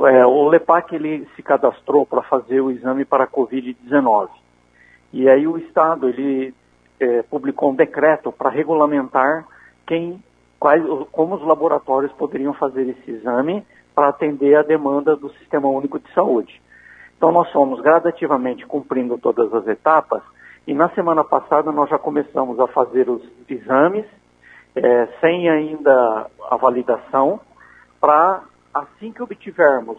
o LEPAC ele se cadastrou para fazer o exame para a Covid-19. E aí o Estado ele publicou um decreto para regulamentar como os laboratórios poderiam fazer esse exame para atender a demanda do Sistema Único de Saúde. Então nós fomos gradativamente cumprindo todas as etapas e na semana passada nós já começamos a fazer os exames sem ainda a validação, para assim que obtivermos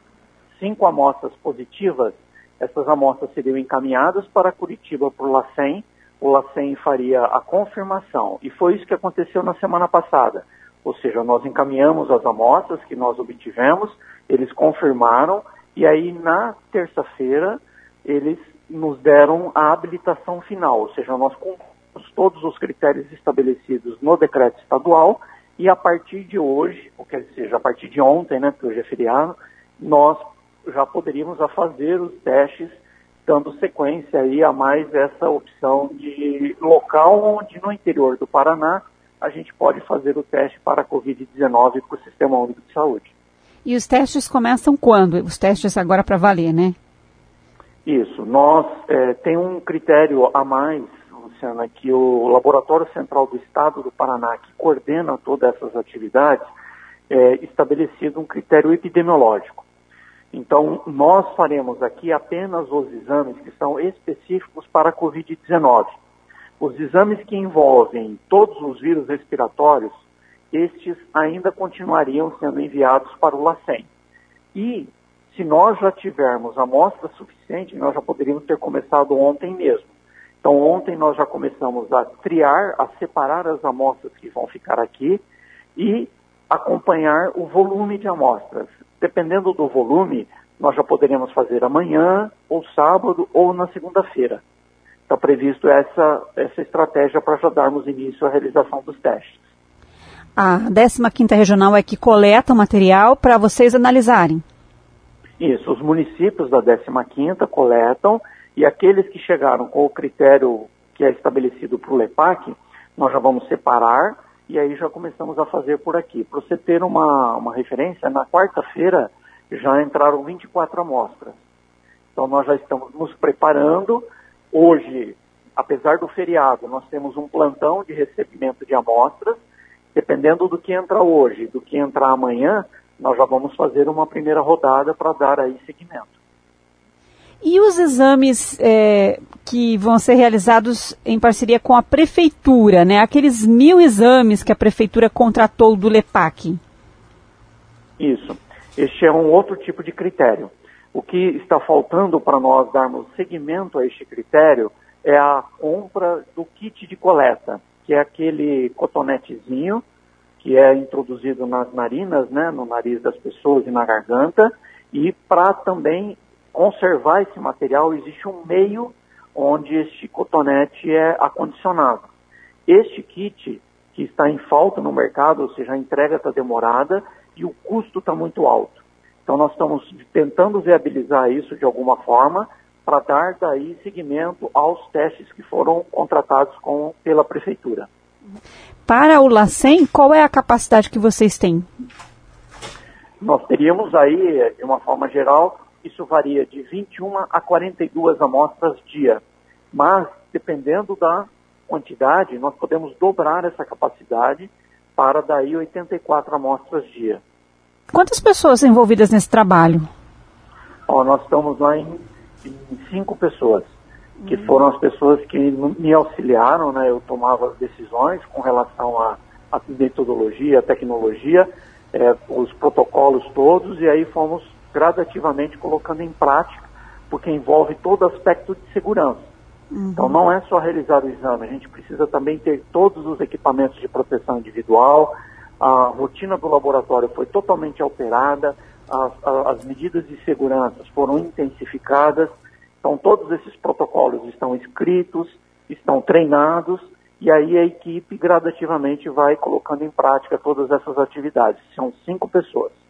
5 amostras positivas, essas amostras seriam encaminhadas para Curitiba para o LACEN. O LACEN faria a confirmação. E foi isso que aconteceu na semana passada. Ou seja, nós encaminhamos as amostras que nós obtivemos, eles confirmaram, e aí na terça-feira eles nos deram a habilitação final. Ou seja, nós cumprimos todos os critérios estabelecidos no decreto estadual, e a partir de hoje, ou quer dizer, a partir de ontem, né, porque hoje é feriado, nós já poderíamos fazer os testes, dando sequência aí a mais essa opção de local onde no interior do Paraná a gente pode fazer o teste para a Covid-19 para o Sistema Único de Saúde. E os testes começam quando? Os testes agora para valer, né? Isso. Nós tem um critério a mais, Luciana, que o Laboratório Central do Estado do Paraná, que coordena todas essas atividades, estabelecido um critério epidemiológico. Então, nós faremos aqui apenas os exames que são específicos para a Covid-19. Os exames que envolvem todos os vírus respiratórios, estes ainda continuariam sendo enviados para o LACEN. E, se nós já tivermos amostra suficiente, nós já poderíamos ter começado ontem mesmo. Então, ontem nós já começamos a triar, a separar as amostras que vão ficar aqui e acompanhar o volume de amostras. Dependendo do volume, nós já poderíamos fazer amanhã, ou sábado, ou na segunda-feira. Está previsto essa estratégia para já darmos início à realização dos testes. A 15ª Regional é que coleta o material para vocês analisarem? Isso, os municípios da 15ª coletam, e aqueles que chegaram com o critério que é estabelecido para o LEPAC, nós já vamos separar, e aí já começamos a fazer por aqui. Para você ter uma referência, na quarta-feira já entraram 24 amostras. Então nós já estamos nos preparando. Hoje, apesar do feriado, nós temos um plantão de recebimento de amostras. Dependendo do que entra hoje, do que entrar amanhã, nós já vamos fazer uma primeira rodada para dar aí seguimento. E os exames que vão ser realizados em parceria com a Prefeitura, né? Aqueles 1000 exames que a Prefeitura contratou do LEPAC? Isso. Este é um outro tipo de critério. O que está faltando para nós darmos seguimento a este critério é a compra do kit de coleta, que é aquele cotonetezinho que é introduzido nas narinas, né, no nariz das pessoas e na garganta, e para também conservar esse material, existe um meio onde este cotonete é acondicionado. Este kit, que está em falta no mercado, ou seja, a entrega está demorada e o custo está muito alto. Então nós estamos tentando viabilizar isso de alguma forma para dar daí seguimento aos testes que foram contratados pela Prefeitura. Para o LACEN, qual é a capacidade que vocês têm? Nós teríamos aí, de uma forma geral, isso varia de 21 a 42 amostras dia. Mas, dependendo da quantidade, nós podemos dobrar essa capacidade para daí 84 amostras dia. Quantas pessoas envolvidas nesse trabalho? Nós estamos lá em 5 pessoas, que foram as pessoas que me auxiliaram, né? Eu tomava as decisões com relação à metodologia, à tecnologia, os protocolos todos, e aí fomos gradativamente colocando em prática, porque envolve todo aspecto de segurança. Então não é só realizar o exame, a gente precisa também ter todos os equipamentos de proteção individual, a rotina do laboratório foi totalmente alterada, as medidas de segurança foram intensificadas, então todos esses protocolos estão escritos, estão treinados, e aí a equipe gradativamente vai colocando em prática todas essas atividades. São 5 pessoas.